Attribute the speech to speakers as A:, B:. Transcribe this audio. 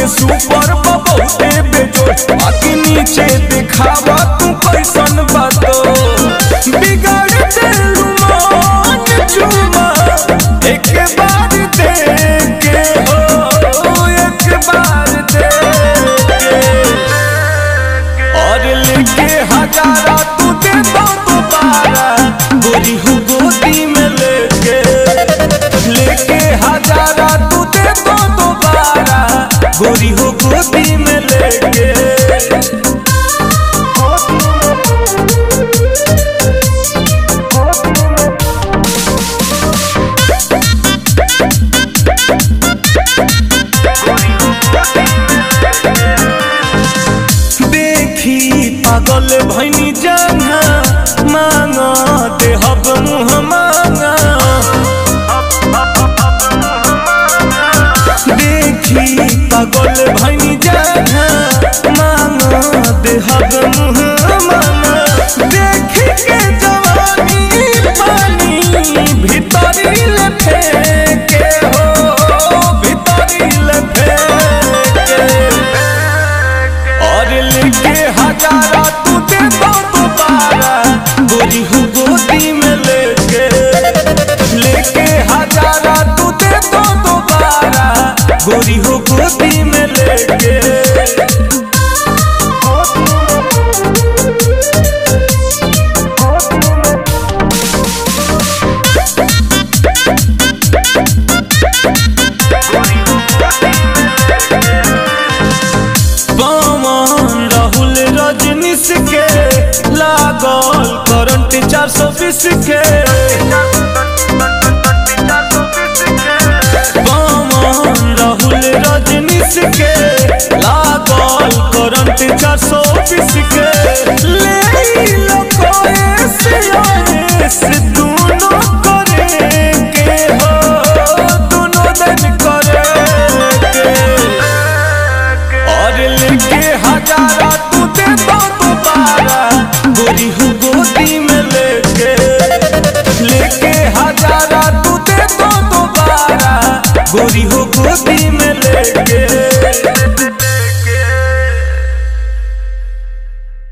A: super बहुते बेजोड़ बाकी नीचे दिखावा तू कैसन बातो बिगाड़ देलू मान चुमा एक बार दे के हो एक बार दे के और लेके हजारा तू दे दो दोबारा गोरी हो गोदी में लेके हजारा तू दे दो दोबारा गोरी हो गोदी में लेके देखी पागल भैनी जाना मांगा देहब मुँह मांगा देखी पागल भैनी जाना मांगा देहब मुँह मांगा देखी के जवानी पानी भीतरी ले फेंके हो भीतरी ले फेंके और लेके हजारा तू दे दो दोबारा गोरी हो गोदी में लेके हजारा तू दे दो दोबारा गोरी हो गोदी में लेके रजनीश के लागल करंट 420 के राहुल रजनीश के लागल करंट 420 के ले लो दोनों करे के हो दोनों दिन करे के और लेके हजारा तू दे दो दोबारा गोरी हो गोदी में लेके हजारा तू दे दो दोबारा गोरी हो गोदी में लेके